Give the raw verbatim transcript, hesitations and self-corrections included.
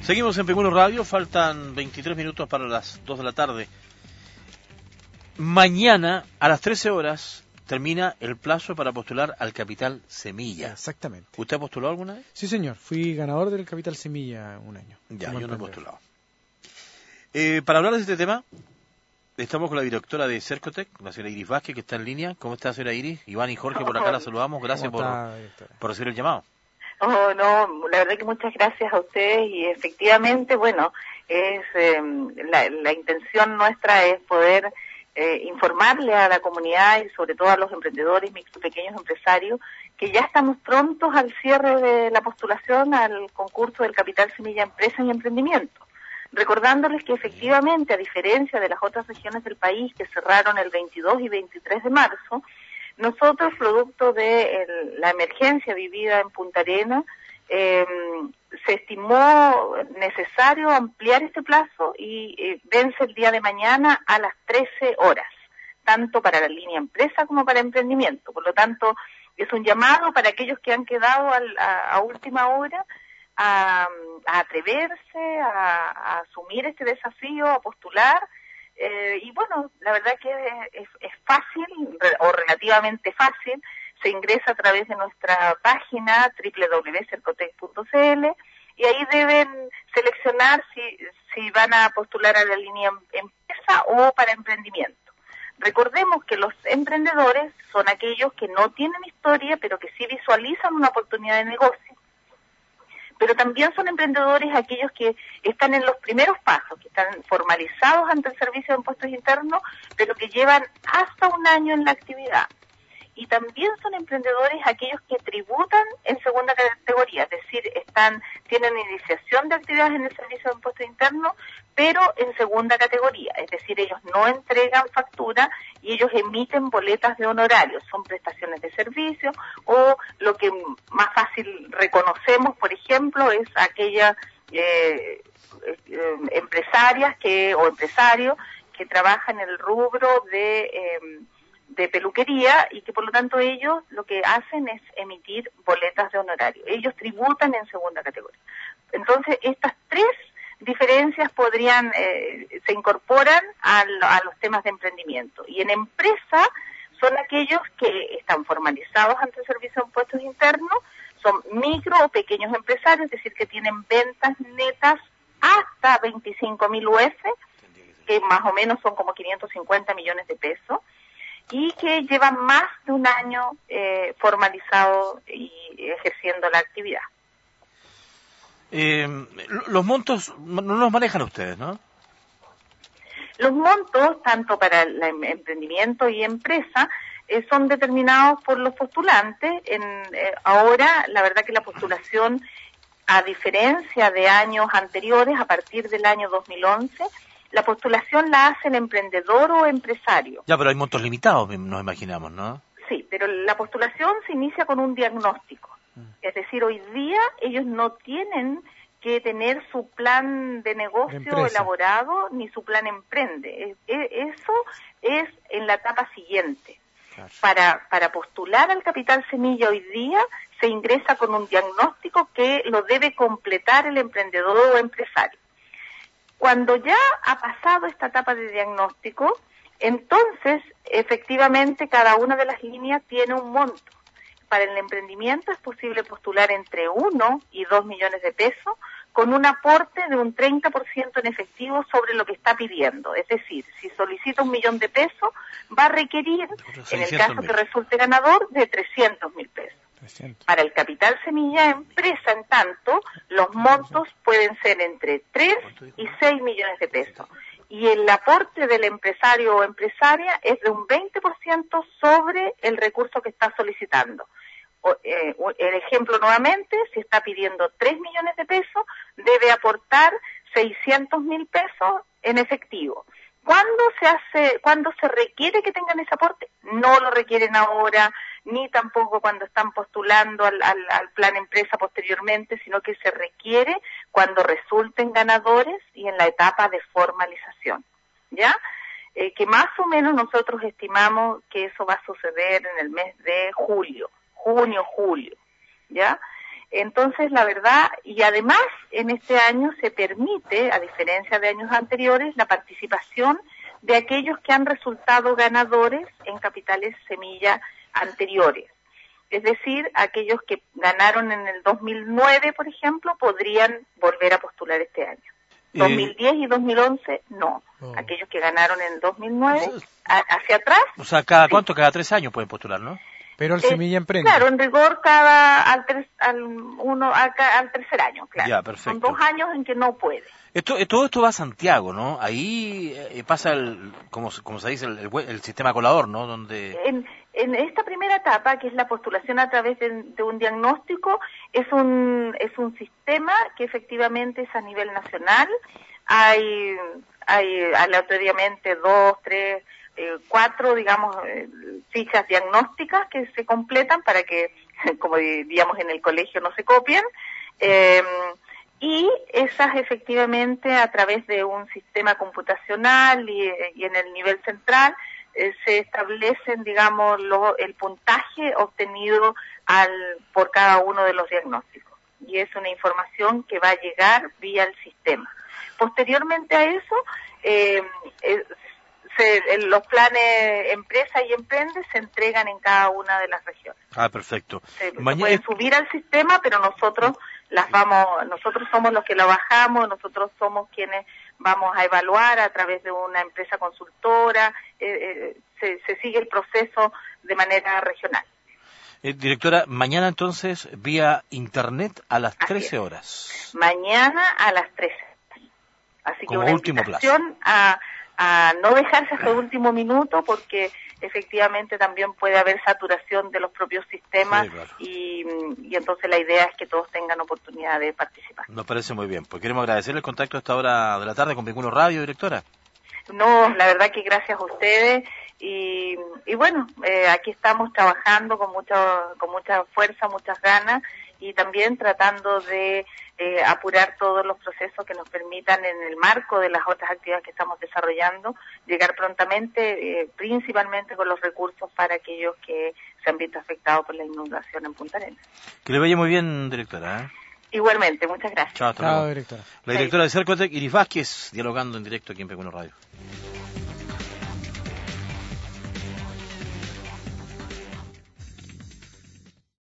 Seguimos en P uno Radio, faltan veintitrés minutos para las dos de la tarde. Mañana a las trece horas termina el plazo para postular al Capital Semilla. Exactamente. ¿Usted ha postulado alguna vez? Sí, señor. Fui ganador del Capital Semilla un año. Ya, yo no he postulado. Eh, para hablar de este tema, estamos con la directora de Cercotec, la señora Iris Vázquez, que está en línea. ¿Cómo está, señora Iris? Iván y Jorge por acá la saludamos. Gracias por, por recibir el llamado. Oh, no, la verdad que muchas gracias a ustedes y efectivamente, bueno, es eh, la, la intención nuestra es poder eh, informarle a la comunidad y sobre todo a los emprendedores, micro y pequeños empresarios, que ya estamos prontos al cierre de la postulación al concurso del Capital Semilla Empresa y Emprendimiento. Recordándoles que efectivamente, a diferencia de las otras regiones del país que cerraron el veintidós y veintitrés de marzo, nosotros, producto de el, la emergencia vivida en Punta Arenas, eh, se estimó necesario ampliar este plazo y eh, vence el día de mañana a las trece horas, tanto para la línea empresa como para emprendimiento. Por lo tanto, es un llamado para aquellos que han quedado al, a, a última hora a, a atreverse, a, a asumir este desafío, a postular. Eh, y bueno, la verdad que es, es, es fácil, o relativamente fácil. Se ingresa a través de nuestra página doble u doble u doble u punto cercotec punto c l y ahí deben seleccionar si, si van a postular a la línea empresa o para emprendimiento. Recordemos que los emprendedores son aquellos que no tienen historia, pero que sí visualizan una oportunidad de negocio. Pero también son emprendedores aquellos que están en los primeros pasos, que están formalizados ante el Servicio de Impuestos Internos, pero que llevan hasta un año en la actividad. Y también son emprendedores aquellos que tributan en segunda categoría, es decir, están tienen iniciación de actividades en el Servicio de Impuestos Internos, pero en segunda categoría, es decir, ellos no entregan factura y ellos emiten boletas de honorarios, son prestaciones de servicio, o lo que más fácil reconocemos, por ejemplo, es aquellas eh, eh, empresarias que o empresarios que trabajan en el rubro de eh, de peluquería y que por lo tanto ellos lo que hacen es emitir boletas de honorario. Ellos tributan en segunda categoría. Entonces, estas tres diferencias podrían, eh, se incorporan a, a los temas de emprendimiento. Y en empresa son aquellos que están formalizados ante el Servicio de Impuestos Internos, son micro o pequeños empresarios, es decir, que tienen ventas netas hasta veinticinco mil U F, que más o menos son como quinientos cincuenta millones de pesos, y que llevan más de un año eh, formalizado y ejerciendo la actividad. Eh, los montos no los manejan ustedes, ¿no? Los montos, tanto para el emprendimiento y empresa, eh, son determinados por los postulantes. En, eh, ahora, la verdad que la postulación, a diferencia de años anteriores, a partir del año dos mil once, la postulación la hace el emprendedor o empresario. Ya, pero hay montos limitados, nos imaginamos, ¿no? Sí, pero la postulación se inicia con un diagnóstico. Mm. Es decir, hoy día ellos no tienen que tener su plan de negocio elaborado ni su plan emprende. Eso es en la etapa siguiente. Claro. Para, para postular al Capital Semilla hoy día se ingresa con un diagnóstico que lo debe completar el emprendedor o empresario. Cuando ya ha pasado esta etapa de diagnóstico, entonces, efectivamente, cada una de las líneas tiene un monto. Para el emprendimiento es posible postular entre uno y dos millones de pesos, con un aporte de un treinta por ciento en efectivo sobre lo que está pidiendo. Es decir, si solicita un millón de pesos, va a requerir, en el caso que resulte ganador, de trescientos mil pesos. Para el Capital Semilla Empresa, en tanto, los montos pueden ser entre tres y seis millones de pesos. Y el aporte del empresario o empresaria es de un veinte por ciento sobre el recurso que está solicitando. O, eh, el ejemplo nuevamente, si está pidiendo tres millones de pesos, debe aportar seiscientos mil pesos en efectivo. ¿Cuándo se hace, cuándo se requiere que tengan ese aporte? No lo requieren ahora, ni tampoco cuando están postulando al, al, al plan empresa posteriormente, sino que se requiere cuando resulten ganadores y en la etapa de formalización, ¿ya? Eh, que más o menos nosotros estimamos que eso va a suceder en el mes de julio, junio, julio, ¿ya? Entonces, la verdad, y además en este año se permite, a diferencia de años anteriores, la participación de aquellos que han resultado ganadores en capitales semilla anteriores. Es decir, aquellos que ganaron en el dos mil nueve, por ejemplo, podrían volver a postular este año. dos mil diez y dos mil once, no. Oh. Aquellos que ganaron en el dos mil nueve, o sea, a, hacia atrás. O sea, ¿cada sí. cuánto? Cada tres años pueden postular, ¿no? Pero el eh, Semilla Emprende. Claro, en rigor cada al, tres, al, uno, al, al tercer año, claro. Ya, perfecto. Son dos años en que no puede. Esto, todo esto va a Santiago, ¿no? Ahí eh, pasa, el, como, como se dice, el, el, el sistema colador, ¿no? Donde... En, en esta primera etapa, que es la postulación a través de, de un diagnóstico, es un, es un sistema que efectivamente es a nivel nacional. Hay, hay aleatoriamente dos, tres, eh, cuatro, digamos, eh, fichas diagnósticas que se completan para que, como diríamos en el colegio, no se copien. Eh, y esas efectivamente a través de un sistema computacional y, y en el nivel central eh, se establecen, digamos, lo, el puntaje obtenido al, por cada uno de los diagnósticos. Y es una información que va a llegar vía el sistema. Posteriormente a eso, eh, eh, se, los planes empresa y emprende se entregan en cada una de las regiones. Ah, perfecto. Se, Mañana... se pueden subir al sistema, pero nosotros las vamos, nosotros somos los que la bajamos, nosotros somos quienes vamos a evaluar a través de una empresa consultora, eh, eh, se, se sigue el proceso de manera regional. Eh, directora, mañana entonces vía internet a las Así trece horas. Es. Mañana a las trece. Así Como que una último invitación a, a no dejarse hasta el último minuto, porque efectivamente también puede haber saturación de los propios sistemas, sí, claro. y, y entonces la idea es que todos tengan oportunidad de participar. Nos parece muy bien. Pues queremos agradecerle el contacto a esta hora de la tarde con Vincuno Radio, directora. No, la verdad que gracias a ustedes y, y bueno, eh, aquí estamos trabajando con mucha, con mucha fuerza, muchas ganas y también tratando de eh, apurar todos los procesos que nos permitan en el marco de las otras actividades que estamos desarrollando, llegar prontamente, eh, principalmente con los recursos para aquellos que se han visto afectados por la inundación en Punta Arenas. Que le vaya muy bien, directora, ¿eh? Igualmente, muchas gracias. Chao, hasta Chao, luego. directora. La directora de Cercotec, Iris Vázquez, dialogando en directo aquí en Vincuno Radio.